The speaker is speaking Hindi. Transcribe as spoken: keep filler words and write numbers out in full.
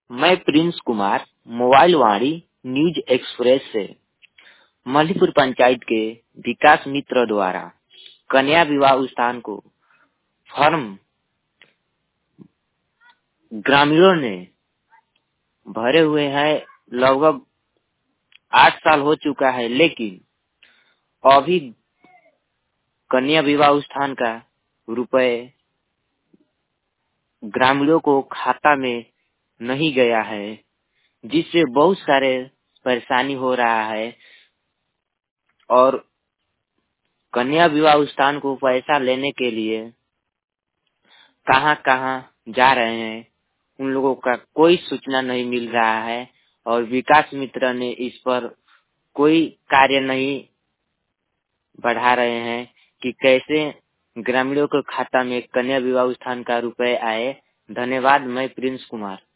मैं Prince Kumar mobile Vani news express से मल्लीपुर पंचायत के विकास मित्र द्वारा कन्या विवाह स्थान को फॉर्म ग्रामीणों ने भरे हुए हैं। लगभग आठ साल हो चुका है, लेकिन अभी कन्या विवाह स्थान का रुपए ग्रामीणों को खाता में नहीं गया है, जिससे बहुत सारे परेशानी हो रहा है। और कन्या विवाह स्थान को पैसा लेने के लिए कहां कहां जा रहे हैं, उन लोगों का कोई सूचना नहीं मिल रहा है। और विकास मित्र ने इस पर कोई कार्य नहीं बढ़ा रहे हैं कि कैसे ग्रामीणों के खाता में कन्या विवाह स्थान का रुपए आए। धन्यवाद। मैं प्रिंस कुमार।